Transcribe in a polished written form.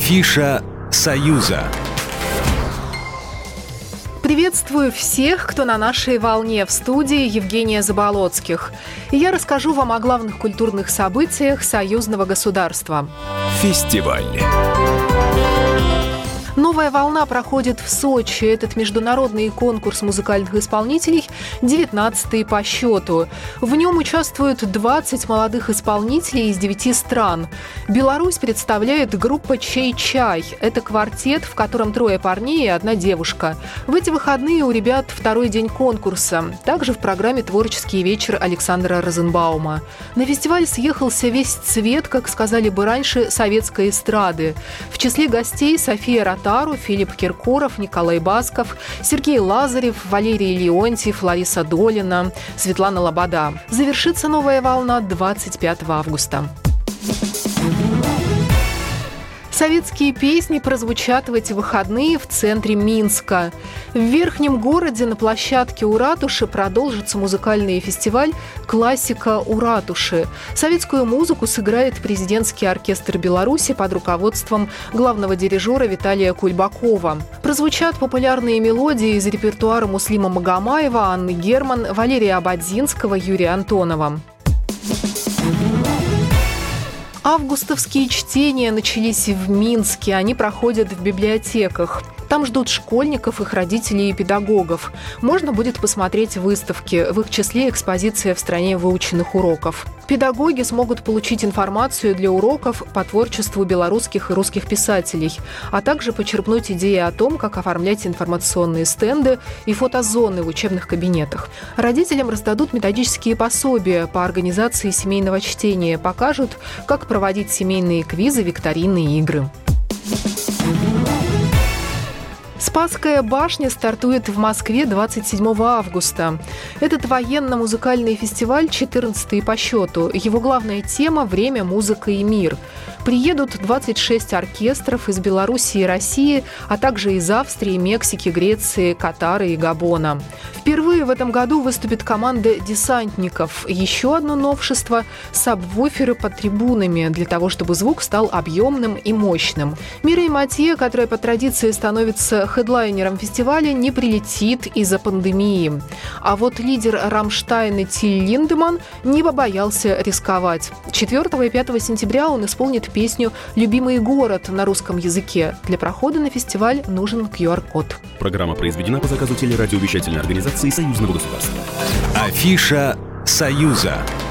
Афиша «Союза». Приветствую всех, кто на нашей волне. В студии Евгения Заболоцких. И я расскажу вам о главных культурных событиях союзного государства. Фестиваль. Новая волна проходит в Сочи. Этот международный конкурс музыкальных исполнителей 19-й по счету. В нем участвуют 20 молодых исполнителей из 9 стран. Беларусь представляет группа «Чай-чай». Это квартет, в котором 3 парней и 1 девушка. В эти выходные у ребят 2-й день конкурса. Также в программе «Творческий вечер» Александра Розенбаума. На фестиваль съехался весь цвет, как сказали бы раньше, советской эстрады. В числе гостей София Ротару, Филипп Киркоров, Николай Басков, Сергей Лазарев, Валерий Леонтьев, Лариса Долина, Светлана Лобода. Завершится новая волна 25 августа. Советские песни прозвучат в эти выходные в центре Минска. В Верхнем городе на площадке у ратуши продолжится музыкальный фестиваль «Классика у ратуши». Советскую музыку сыграет президентский оркестр Беларуси под руководством главного дирижера Виталия Кульбакова. Прозвучат популярные мелодии из репертуара Муслима Магомаева, Анны Герман, Валерия Ободзинского, Юрия Антонова. Августовские чтения начались в Минске. Они проходят в библиотеках. Там ждут школьников, их родителей и педагогов. Можно будет посмотреть выставки, в их числе экспозиция «В стране выученных уроков». Педагоги смогут получить информацию для уроков по творчеству белорусских и русских писателей, а также почерпнуть идеи о том, как оформлять информационные стенды и фотозоны в учебных кабинетах. Родителям раздадут методические пособия по организации семейного чтения, покажут, как проводить семейные квизы, викторины и игры. «Спасская башня» стартует в Москве 27 августа. Этот военно-музыкальный фестиваль 14-й по счету. Его главная тема – время, музыка и мир. Приедут 26 оркестров из Беларуси и России, а также из Австрии, Мексики, Греции, Катара и Габона. Впервые в этом году выступит команда десантников. Еще одно новшество – сабвуферы под трибунами, для того, чтобы звук стал объемным и мощным. Мирей Матье, которая по традиции становится хедлайнером фестиваля, не прилетит из-за пандемии. А вот лидер Рамштайна Тиль Линдеманн не побоялся рисковать. 4 и 5 сентября он исполнит песню «Любимый город» на русском языке. Для прохода на фестиваль нужен QR-код. Программа произведена по заказу телерадиовещательной организации Союзного государства. Афиша «Союза».